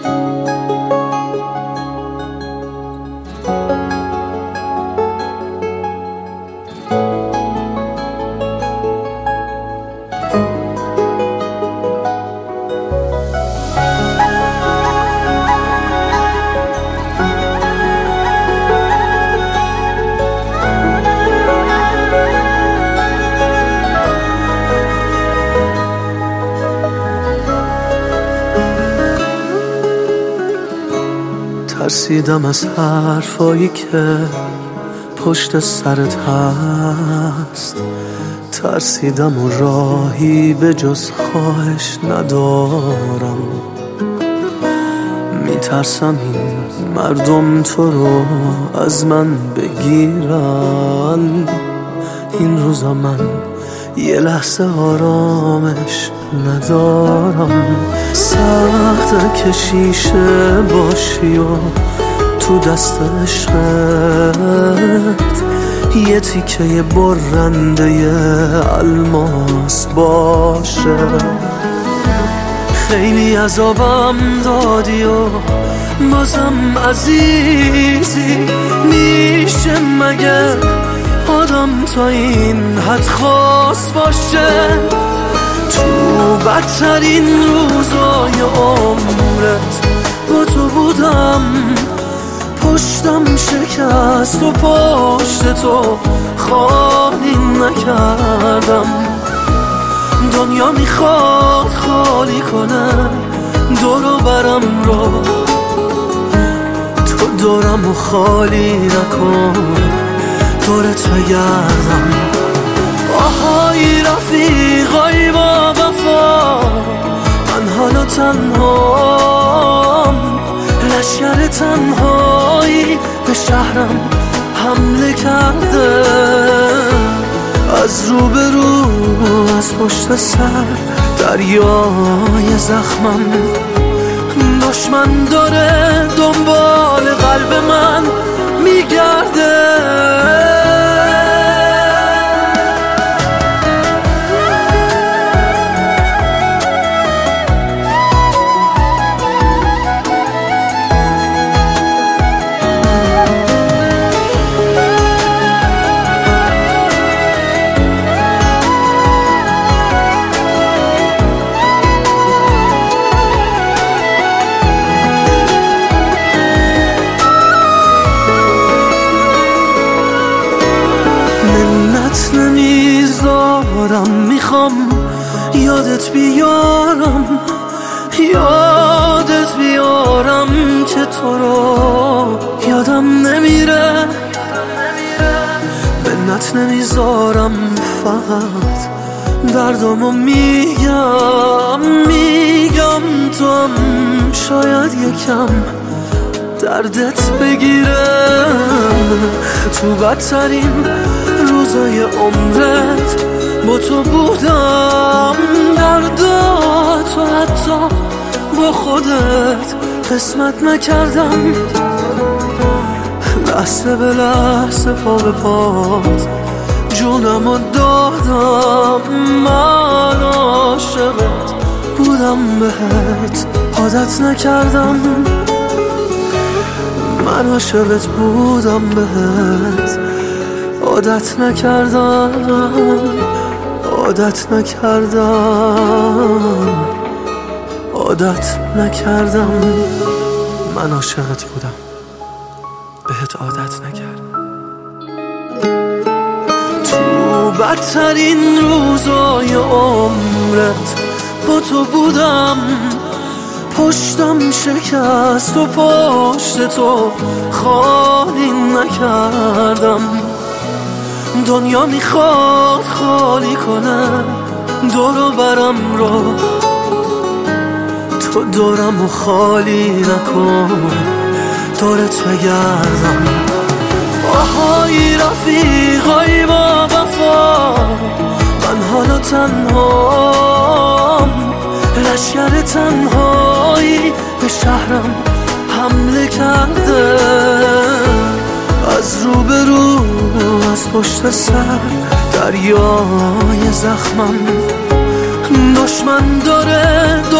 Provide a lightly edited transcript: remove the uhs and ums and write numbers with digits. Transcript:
ترسیدم از حرفایی که پشت سرت هست، ترسیدم و راهی به جز خواهش ندارم. میترسم این مردم تو رو از من بگیرن. این روزا من یه لحظه آرامش ندارم. سخته که شیشه باشی و تو دست عشقت یه تیکه برنده الماس باشه. خیلی عذابم دادی و بازم عزیزی، میشه مگه آدم تا این حد خاص باشه؟ تو بدترین روزای عمرت با تو بودم، پشتم شکست و پشت تو خالی نکردم. دنیا میخواد خالی کنه دور و برم رو، تو دورم و خالی نکن، دورت بگردم. آهای رفیقای با وفا، من حالا تنهام، لشکر تنهایی به شهرم حمله کرده. از رو به رو از پشت سر دریای زخمم، دشمن داره دنبال قلب من میگرده. نمیذارم، میخوام یادت بیارم، یادت بیارم که تو رو یادم نمیره. منت نمیذارم، فقط دردامو میگم تو هم شاید یکم دردت بگیره. تو بدترین روزای عمرت با تو بودم، درداتو حتی با خودت قسمت نکردم. لحظه به لحظه پا به پات جونمو دادم. من عاشقت بودم، بهت عادت نکردم. من عاشقت بودم، بهت عادت نکردم، عادت نکردم، عادت نکردم. من عاشقت بودم، بهت عادت نکردم. تو بدترین روزای عمرت با تو بودم، پشتم شکست و پشت تو خالی نکردم. دنیا میخواد خالی کنه دور و برم رو، تو دورم و خالی نکن، دورت بگردم. آهای رفیقای با وفا، من حالا تنهام، لشکر تنهایی به شهرم حمله کرده. از رو به رو از پشت سر دریای زخمم، دشمن داره